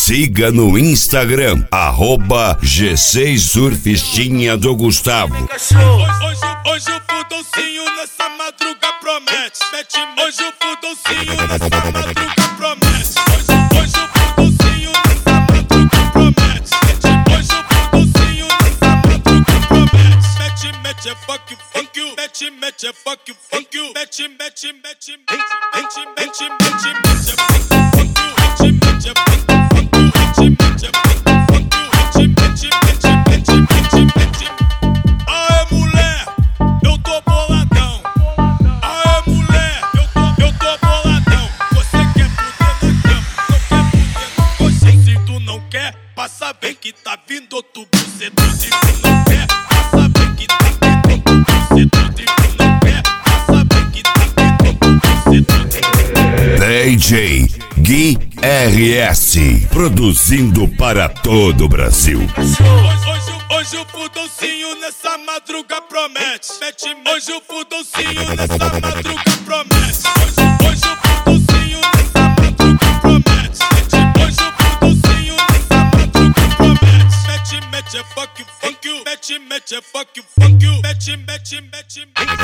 Siga no Instagram, @G6Surfistinha do Gustavo. Hoje o fudoncinho nessa madruga promete. Hoje o fudoncinho nessa madruga promete. Hoje o fudoncinho nessa madruga promete. Hoje o fudoncinho nessa madruga promete. Mete é fuck you, mete é fuck you, mete é fuck you, mete aê mulher, eu tô boladão. Aê mulher, eu tô boladão. Você quer fuder na cama, não quer fuder no coxão. Se tu não quer, passa bem que tá vindo outro buceto. Se tu não quer, passa bem que tá vindo outro buceto. Se tu não quer, passa bem que tá vindo outro buceto. DJ Gui RS, produzindo para todo o Brasil. Hoje o fudoncinho nessa madruga promete. Hoje o fudoncinho nessa madruga promete. Hoje o fudoncinho nessa madruga promete. Hoje o fudoncinho nessa madruga promete. Mete é fuck you, mete é fuck you, mete é fuck you, mete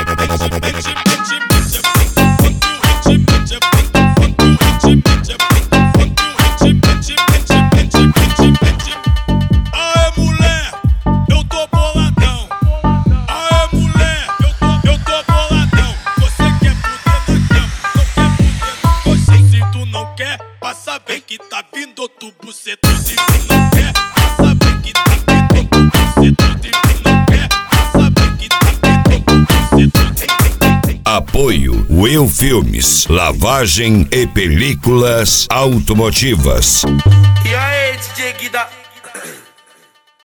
aê mulher, eu tô boladão. Aê mulher, eu tô boladão. Você quer fuder na cama, não quer fuder no coxão. Se tu não quer, passa bem que tá vindo outro buceto. Se tu não quer, passa bem que tá vindo outro buceto. Se tu não quer, passa bem que tá vindo outro buceto. Apoio Will Filmes, lavagem e películas automotivas. E aí, DJ Guida,